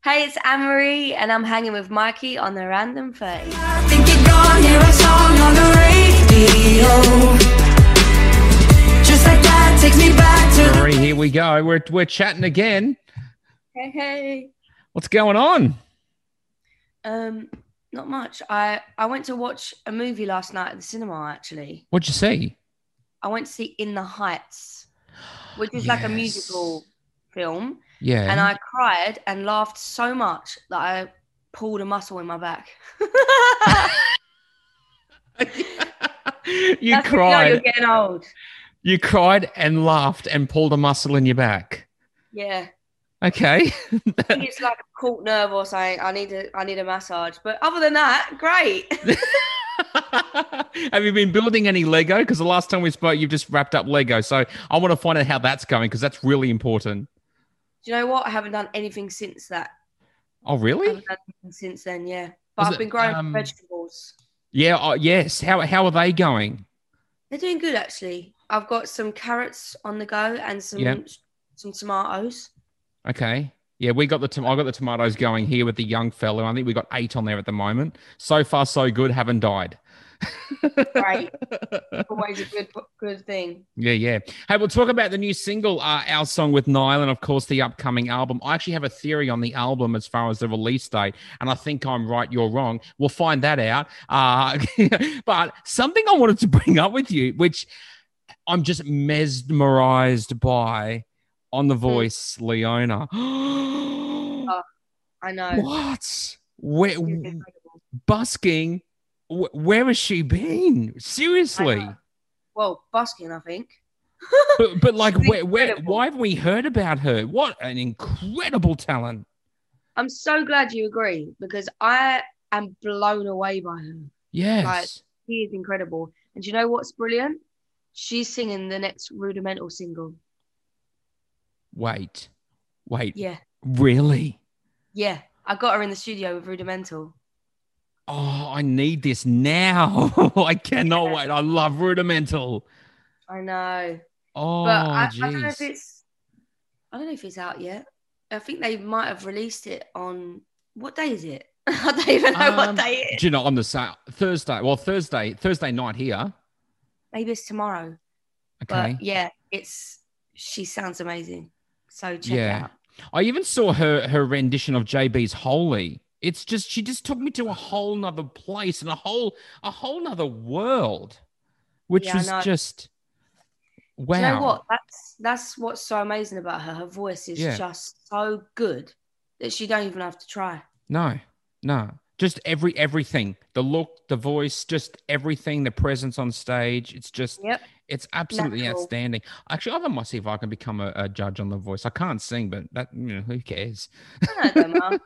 Hey, it's Anne-Marie, and I'm hanging with Mikey on the Random 30. I think you're gone, hear a song on the radio. Just like that, takes me back to Marie, here we go. We're chatting again. Hey. What's going on? Not much. I went to watch a movie last night at the cinema, actually. What'd you see? I went to see In the Heights, which is like a musical film. Yeah. And I cried and laughed so much that I pulled a muscle in my back. You That's cried. You're getting old. You cried and laughed and pulled a muscle in your back. Yeah. Okay. I think it's like a caught nerve or something. I need a massage. But other than that, great. Have you been building any Lego? Because the last time we spoke, you've just wrapped up Lego. So I want to find out how that's going because that's really important. Do you know what? I haven't done anything since that. Oh, I really? haven't done anything since then, yeah. But I've been growing vegetables. Yeah. Yes. How are they going? They're doing good, actually. I've got some carrots on the go and some tomatoes. Okay. Yeah, I got the tomatoes going here with the young fellow. I think we got 8 on there at the moment. So far, so good. Haven't died. Great. Always a good thing. Yeah. Hey, we'll talk about the new single, Our Song with Niall, and of course the upcoming album. I actually have a theory on the album as far as the release date, and I think I'm right, you're wrong. We'll find that out. But something I wanted to bring up with you, which I'm just mesmerized by on The Voice, Leona. Oh, I know. What? Busking? Where has she been? Seriously? Well, busking, I think. but like, why haven't we heard about her? What an incredible talent. I'm so glad you agree because I am blown away by her. Yes. Like, she is incredible. And do you know what's brilliant? She's singing the next Rudimental single. Wait. Yeah. Really? Yeah. I got her in the studio with Rudimental. Oh, I need this now. I cannot wait. I love Rudimental. I know. Oh, but I don't know if it's out yet. I think they might have released it on what day is it? I don't even know what day it is. Do you know on the Thursday? Well, Thursday night here. Maybe it's tomorrow. Okay. But yeah, she sounds amazing. So check it out. I even saw her rendition of JB's Holy. It's just she just took me to a whole nother place and a whole nother world, which was just wow. Do you know what? That's what's so amazing about her. Her voice is just so good that she don't even have to try. No. Just everything. The look, the voice, just everything, the presence on stage. It's just it's absolutely outstanding. Actually, I might see if I can become a judge on The Voice. I can't sing, but that who cares? I don't know.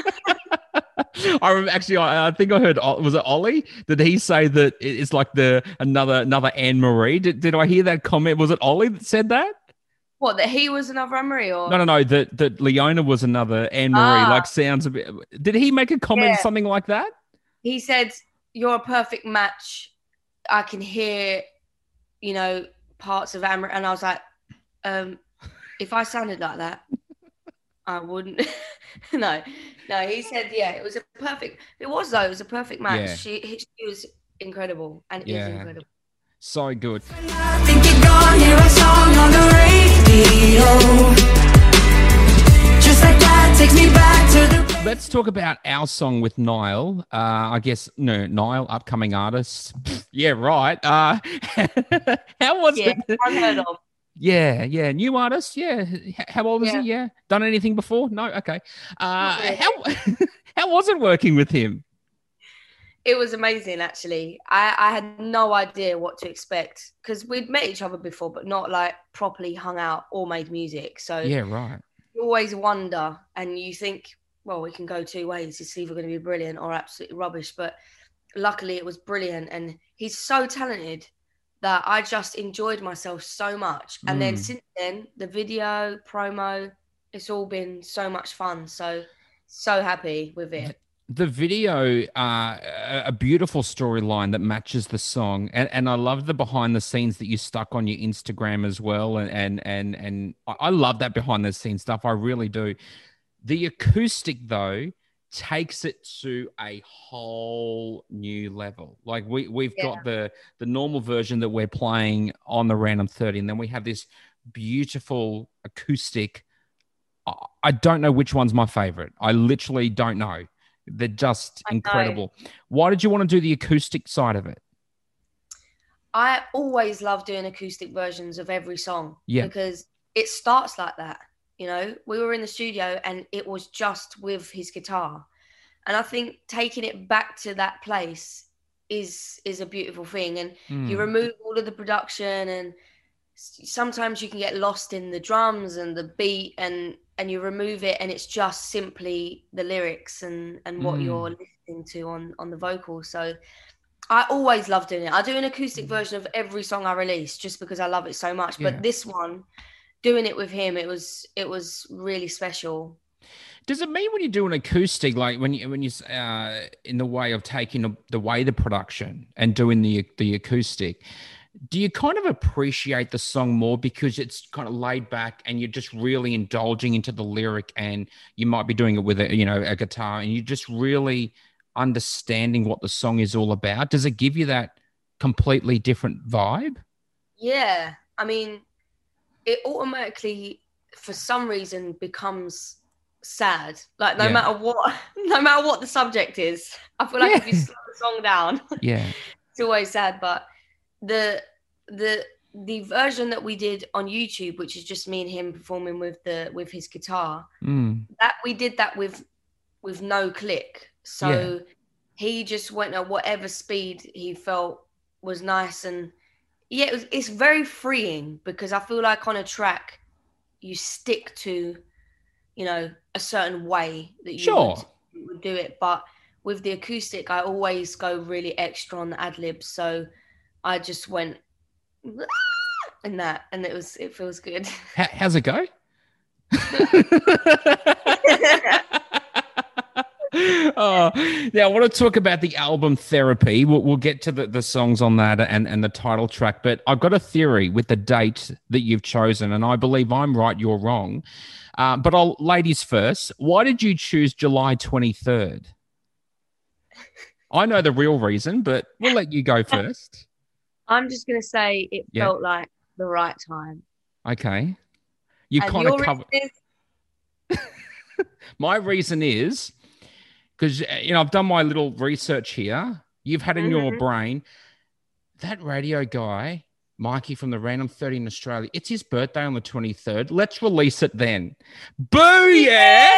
I remember, actually, I think I heard, was it Ollie? Did he say that it's like another Anne-Marie? Did I hear that comment? Was it Ollie that said that? What, that he was another Anne-Marie? Or? No, that Leona was another Anne-Marie. Like, sounds a bit... Did he make a comment, something like that? He said, you're a perfect match. I can hear, parts of Anne-Marie. And I was like, if I sounded like that, I wouldn't. No, he said, it was a perfect match. Yeah. She was incredible and is incredible. So good. I think you're gone, hear a song on the radio. Just like that, takes me back to the... Let's talk about Our Song with Niall. I guess, Niall, upcoming artist. Yeah, right. How was it? Unheard of. Yeah. New artist. Yeah. How old is he? Yeah. Done anything before? No. Okay. How was it working with him? It was amazing, actually. I had no idea what to expect because we'd met each other before, but not like properly hung out or made music. So yeah, right. You always wonder and you think, well, we can go two ways. It's either going to be brilliant or absolutely rubbish. But luckily it was brilliant. And he's so talented that I just enjoyed myself so much. And then since then, the video, promo, it's all been so much fun. So happy with it. The video, a beautiful storyline that matches the song, and I love the behind the scenes that you stuck on your Instagram as well, and I love that behind the scenes stuff. I really do. The acoustic, though, takes it to a whole new level. Like we've got the normal version that we're playing on the Random 30, and then we have this beautiful acoustic. I don't know which one's my favorite. I literally don't know. They're just incredible. Why did you want to do the acoustic side of it? I always love doing acoustic versions of every song because it starts like that. You know, we were in the studio and it was just with his guitar. And I think taking it back to that place is a beautiful thing. And you remove all of the production, and sometimes you can get lost in the drums and the beat, and you remove it and it's just simply the lyrics and what you're listening to on the vocals. So I always love doing it. I do an acoustic version of every song I release just because I love it so much. Yeah. But this one, doing it with him, it was really special. Does it mean when you do an acoustic, like when you in the way of taking the production and doing the acoustic, do you kind of appreciate the song more because it's kind of laid back and you're just really indulging into the lyric, and you might be doing it with a guitar, and you're just really understanding what the song is all about? Does it give you that completely different vibe? Yeah, I mean, it automatically, for some reason, becomes sad. Like no matter what the subject is, I feel like if you slow the song down, it's always sad. But the version that we did on YouTube, which is just me and him performing with his guitar, that we did that with no click. So he just went at whatever speed he felt was nice. And it's very freeing because I feel like on a track you stick to, a certain way that you would do it. But with the acoustic, I always go really extra on the ad-libs. So I just went in that, and it feels good. How's it go? Now I want to talk about the album Therapy. We'll get to the songs on that and the title track, but I've got a theory with the date that you've chosen, and I believe I'm right, you're wrong. But ladies first, why did you choose July 23rd? I know the real reason, but we'll let you go first. I'm just going to say it felt like the right time. Okay. You kind of covered. My reason is because, I've done my little research here. You've had in your brain that radio guy, Mikey from the Random 30 in Australia, it's his birthday on the 23rd. Let's release it then. Boo, yeah!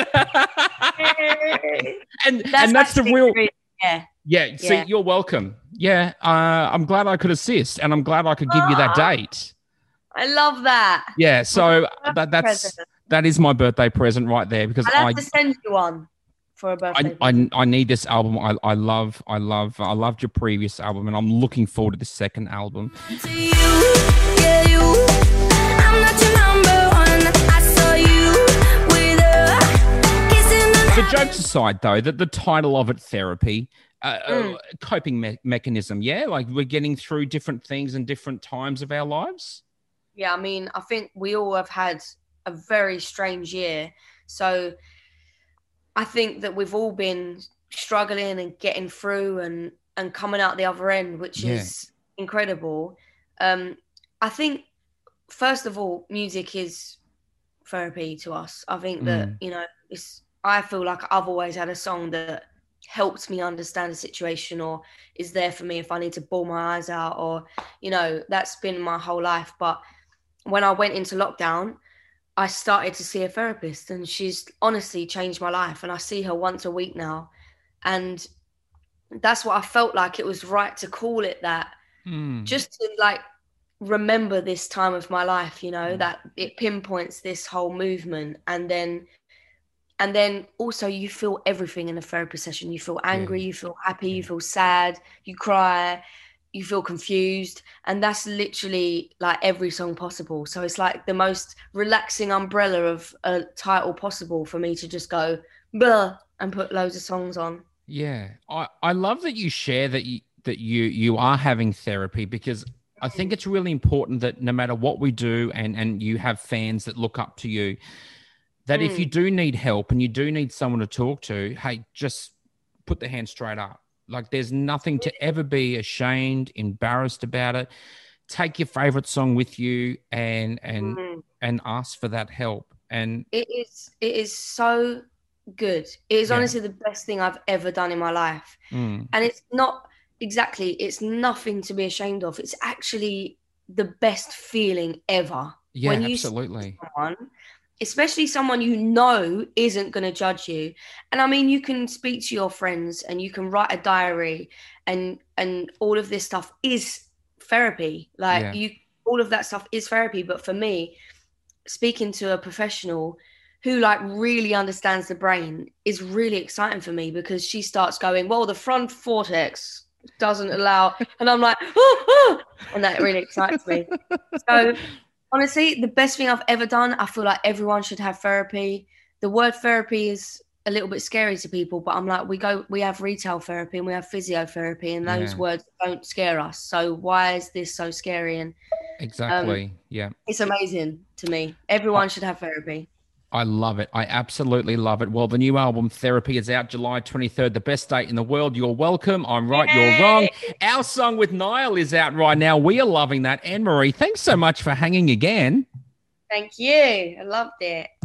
and that's the real... Yeah, see, you're welcome. Yeah, I'm glad I could assist, and I'm glad I could give you that date. I love that. Yeah, so that is my birthday present right there, because I'll have to send you one for a birthday. I need this album. I loved your previous album, and I'm looking forward to the second album. The jokes aside, though, the title of it, Therapy, coping mechanism, like we're getting through different things in different times of our lives. Yeah, I mean, I think we all have had a very strange year. So I think that we've all been struggling and getting through and coming out the other end, which is incredible. I think, first of all, music is therapy to us. I think that, I feel like I've always had a song that helps me understand a situation, or is there for me if I need to bawl my eyes out, or, that's been my whole life. But when I went into lockdown, I started to see a therapist, and she's honestly changed my life. And I see her once a week now. And that's what I felt like it was right to call it that, just to remember this time of my life, that it pinpoints this whole movement. And then also you feel everything in a therapy session. You feel angry, you feel happy, you feel sad, you cry, you feel confused. And that's literally like every song possible. So it's like the most relaxing umbrella of a title possible for me to just go blah and put loads of songs on. Yeah. I love that you share that you are having therapy, because I think it's really important that no matter what we do, and you have fans that look up to you, that if you do need help and you do need someone to talk to, hey, just put the hand straight up. Like there's nothing to ever be ashamed, embarrassed about it. Take your favorite song with you and ask for that help. And it is so good. It is Yeah. honestly the best thing I've ever done in my life. And it's not exactly, it's nothing to be ashamed of. It's actually the best feeling ever. Yeah, when you absolutely. see someone, especially someone you know isn't going to judge you. And I mean, you can speak to your friends and you can write a diary, and all of this stuff is therapy. Like Yeah. all of that stuff is therapy. But for me, speaking to a professional who like really understands the brain is really exciting for me, because she starts going, well, the front cortex doesn't allow, and I'm like, and that really excites me. So honestly, the best thing I've ever done. I feel like everyone should have therapy. The word therapy is a little bit scary to people, but I'm like, we have retail therapy and we have physiotherapy, and those Yeah. words don't scare us. So why is this so scary? And Exactly. Yeah. it's amazing to me. Everyone should have therapy. I love it. I absolutely love it. Well, the new album Therapy is out July 23rd, the best date in the world. You're welcome. I'm right. You're wrong. Our song with Niall is out right now. We are loving that. Anne Marie, thanks so much for hanging again. Thank you. I loved it.